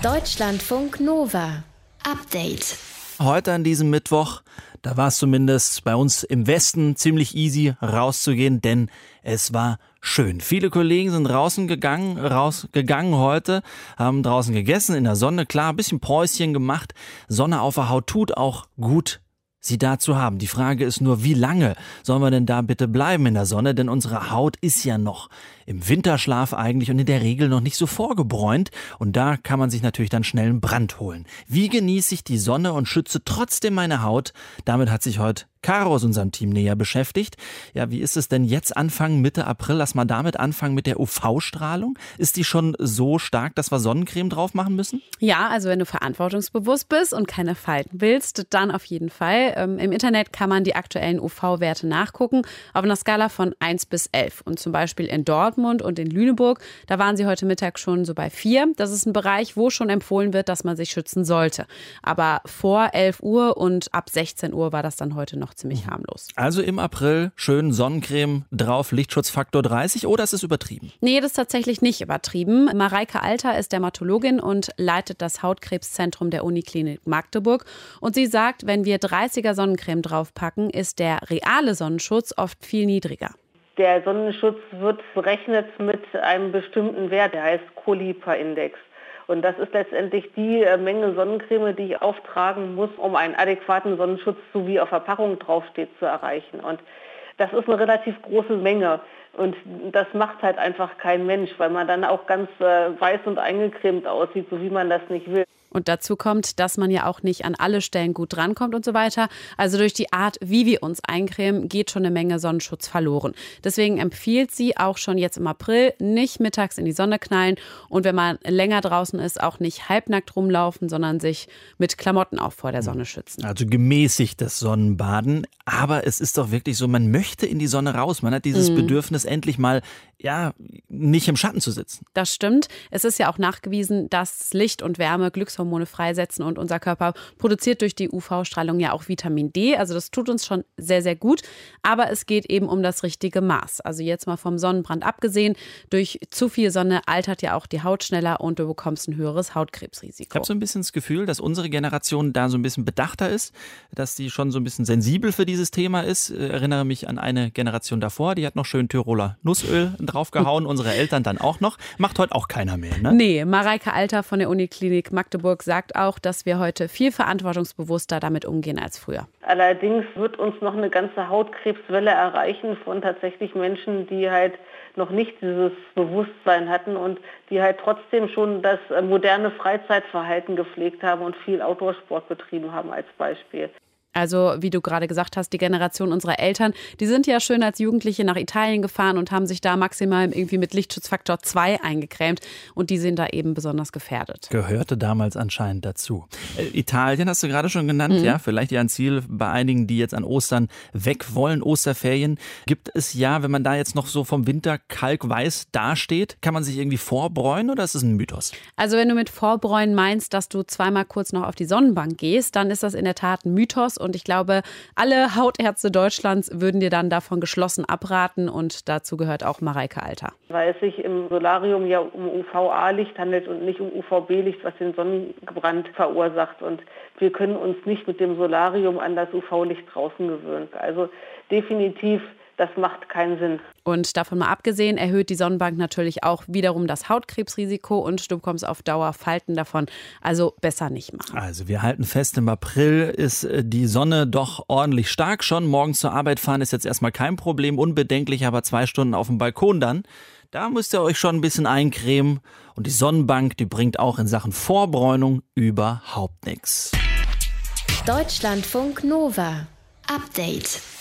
Deutschlandfunk Nova. Update. Heute an diesem Mittwoch, da war es zumindest bei uns im Westen ziemlich easy rauszugehen, denn es war schön. Viele Kollegen sind rausgegangen heute, haben draußen gegessen in der Sonne, klar, ein bisschen Päuschen gemacht. Sonne auf der Haut tut auch gut, sie da zu haben. Die Frage ist nur, wie lange sollen wir denn da bitte bleiben in der Sonne? Denn unsere Haut ist ja noch im Winterschlaf eigentlich und in der Regel noch nicht so vorgebräunt. Und da kann man sich natürlich dann schnell einen Brand holen. Wie genieße ich die Sonne und schütze trotzdem meine Haut? Damit hat sich heute Caro aus unserem Team näher beschäftigt. Ja, wie ist es denn jetzt Anfang, Mitte April? Lass mal damit anfangen mit der UV-Strahlung. Ist die schon so stark, dass wir Sonnencreme drauf machen müssen? Ja, also wenn du verantwortungsbewusst bist und keine Falten willst, dann auf jeden Fall. Im Internet kann man die aktuellen UV-Werte nachgucken auf einer Skala von 1 bis 11. Und zum Beispiel in Dortmund und in Lüneburg, da waren sie heute Mittag schon so bei 4. Das ist ein Bereich, wo schon empfohlen wird, dass man sich schützen sollte. Aber vor 11 Uhr und ab 16 Uhr war das dann heute noch ziemlich harmlos. Also im April schön Sonnencreme drauf, Lichtschutzfaktor 30, oder ist es übertrieben? Nee, das ist tatsächlich nicht übertrieben. Mareike Alter ist Dermatologin und leitet das Hautkrebszentrum der Uniklinik Magdeburg. Und sie sagt, wenn wir 30er Sonnencreme draufpacken, ist der reale Sonnenschutz oft viel niedriger. Der Sonnenschutz wird berechnet mit einem bestimmten Wert, der heißt Koliper-Index. Und das ist letztendlich die Menge Sonnencreme, die ich auftragen muss, um einen adäquaten Sonnenschutz, so wie auf der Packung draufsteht, zu erreichen. Und das ist eine relativ große Menge. Und das macht halt einfach kein Mensch, weil man dann auch ganz weiß und eingecremt aussieht, so wie man das nicht will. Und dazu kommt, dass man ja auch nicht an alle Stellen gut drankommt und so weiter. Also durch die Art, wie wir uns eincremen, geht schon eine Menge Sonnenschutz verloren. Deswegen empfiehlt sie auch schon jetzt im April, nicht mittags in die Sonne knallen und wenn man länger draußen ist, auch nicht halbnackt rumlaufen, sondern sich mit Klamotten auch vor der Sonne schützen. Also gemäßigtes Sonnenbaden. Aber es ist doch wirklich so, man möchte in die Sonne raus. Man hat dieses Bedürfnis, endlich mal nicht im Schatten zu sitzen. Das stimmt. Es ist ja auch nachgewiesen, dass Licht und Wärme Glückshormone freisetzen und unser Körper produziert durch die UV-Strahlung ja auch Vitamin D. Also das tut uns schon sehr, sehr gut. Aber es geht eben um das richtige Maß. Also jetzt mal vom Sonnenbrand abgesehen, durch zu viel Sonne altert ja auch die Haut schneller und du bekommst ein höheres Hautkrebsrisiko. Ich habe so ein bisschen das Gefühl, dass unsere Generation da so ein bisschen bedachter ist, dass die schon so ein bisschen sensibel für dieses Thema ist. Ich erinnere mich an eine Generation davor, die hat noch schön Tiroler Nussöl draufgehauen, unsere Eltern dann auch noch. Macht heute auch keiner mehr, ne? Nee, Mareike Alter von der Uniklinik Magdeburg sagt auch, dass wir heute viel verantwortungsbewusster damit umgehen als früher. Allerdings wird uns noch eine ganze Hautkrebswelle erreichen von tatsächlich Menschen, die halt noch nicht dieses Bewusstsein hatten und die halt trotzdem schon das moderne Freizeitverhalten gepflegt haben und viel Outdoor-Sport betrieben haben als Beispiel. Also, wie du gerade gesagt hast, die Generation unserer Eltern, die sind ja schön als Jugendliche nach Italien gefahren und haben sich da maximal irgendwie mit Lichtschutzfaktor 2 eingecremt. Und die sind da eben besonders gefährdet. Gehörte damals anscheinend dazu. Italien hast du gerade schon genannt, ja, vielleicht ja ein Ziel bei einigen, die jetzt an Ostern weg wollen, Osterferien. Gibt es ja, wenn man da jetzt noch so vom Winter kalkweiß dasteht, kann man sich irgendwie vorbräunen oder ist es ein Mythos? Also, wenn du mit Vorbräunen meinst, dass du zweimal kurz noch auf die Sonnenbank gehst, dann ist das in der Tat ein Mythos. Und ich glaube, alle Hautärzte Deutschlands würden dir dann davon geschlossen abraten. Und dazu gehört auch Mareike Alter. Weil es sich im Solarium ja um UVA-Licht handelt und nicht um UVB-Licht, was den Sonnenbrand verursacht. Und wir können uns nicht mit dem Solarium an das UV-Licht draußen gewöhnen. Also definitiv, das macht keinen Sinn. Und davon mal abgesehen, erhöht die Sonnenbank natürlich auch wiederum das Hautkrebsrisiko und du bekommst auf Dauer Falten davon. Also besser nicht machen. Also wir halten fest, im April ist die Sonne doch ordentlich stark schon. Morgens zur Arbeit fahren ist jetzt erstmal kein Problem, unbedenklich, aber 2 Stunden auf dem Balkon dann. Da müsst ihr euch schon ein bisschen eincremen. Und die Sonnenbank, die bringt auch in Sachen Vorbräunung überhaupt nichts. Deutschlandfunk Nova. Update.